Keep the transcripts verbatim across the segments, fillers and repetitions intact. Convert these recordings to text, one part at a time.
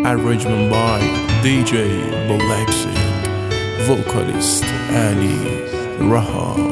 Arrangement by D J Bolaxi, vocalist Ali Raham.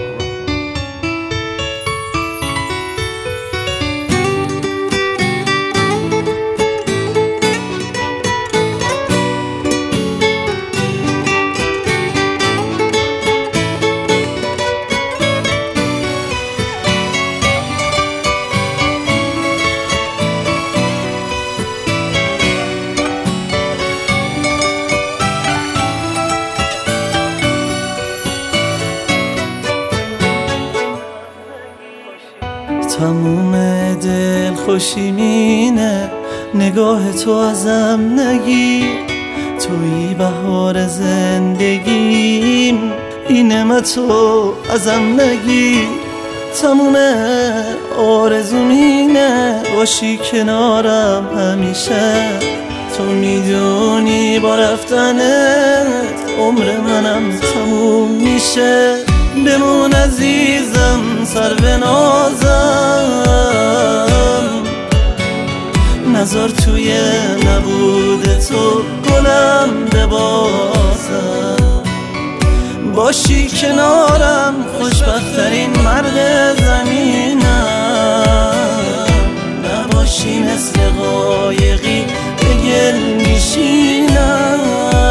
تموم دل خوشی مینه نگاه تو ازم نگیر، تویی بهار زندگیم، این نعمت تو ازم نگیر. تموم آرزوم اینه باشی کنارم همیشه، تو میدونی با رفتنت عمر منم تموم میشه. بمون عزیزم سر به نازم، نذار توی نبود تو گلم ببازم، باشی کنارم خوشبخت‌ترین مرد زمینم، نباشی مثل قایقی به گل میشینم.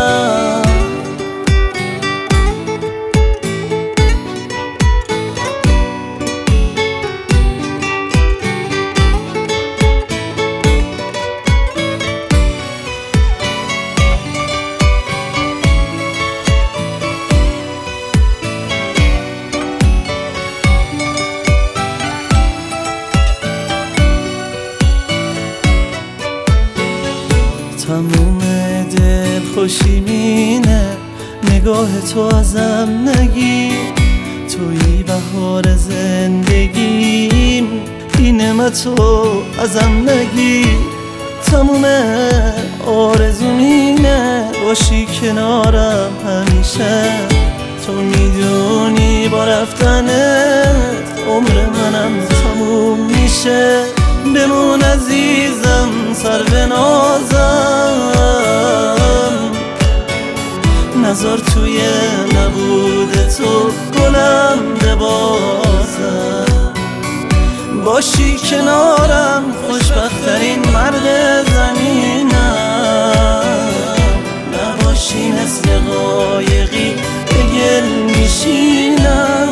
تموم دل خوشی مینه نگاه تو ازم نگیر، تویی بهار زندگیم، این نعمت تو ازم نگیر. تموم آرزوم اینه باشی کنارم همیشه، تو میدونی با رفتنت عمر منم تموم میشه. بمون عزیزم سر به نازم، نذار توی نبود تو گلم ببازم، باشی کنارم خوشبخت‌ترین مرد زمینم، نباشی مثل قایقی به گل میشینم.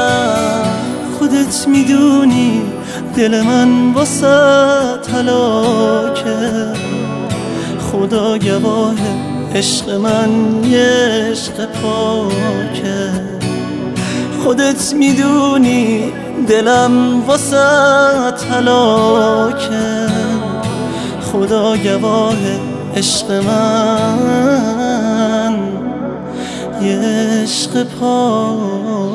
خودت میدونی دل من واسه هلاکه، خدا گواهه عشق من یه عشق پاکه. خودت میدونی دلم واسه هلاکه، خدا گواهه عشق من یه عشق پاکه.